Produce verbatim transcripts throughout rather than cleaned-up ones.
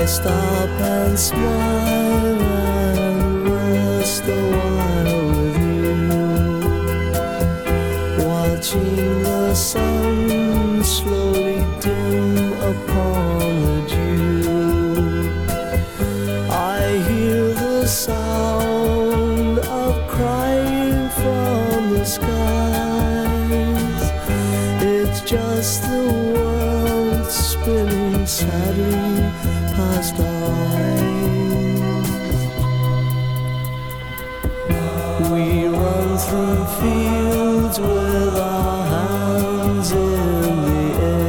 stop and smile and rest a while with you, watching the sun slowly dim upon the dew. I hear the sound of crying from the skies. It's just the world spinning sadly past our eyes. We run through fields with our hands in the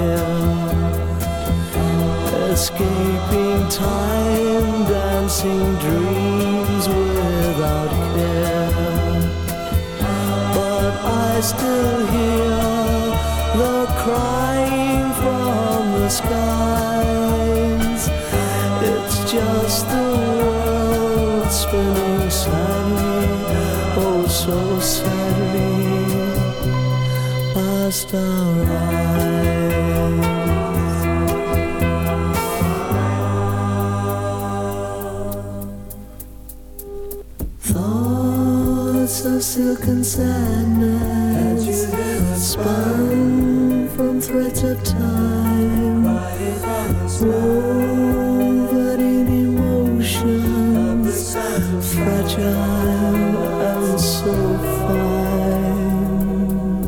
air, escaping time, dancing dreams without care. But I still hear the crying from the skies. It's just the world spinning sadly, oh so sadly, past our eyes. Thoughts of silken sadness spun from threads of time, woven in emotions fragile and so fine.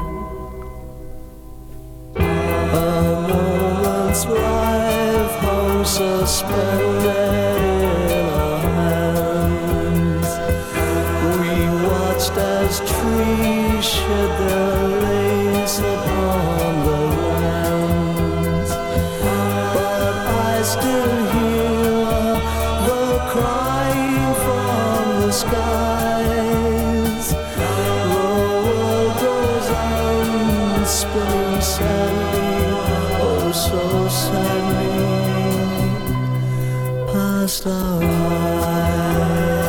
A moment's life hung suspended in our hands. We watched as trees shed their lace upon the lands. But I still hear the crying from the skies. The world goes on spinning sadly, oh so sadly, past our eyes.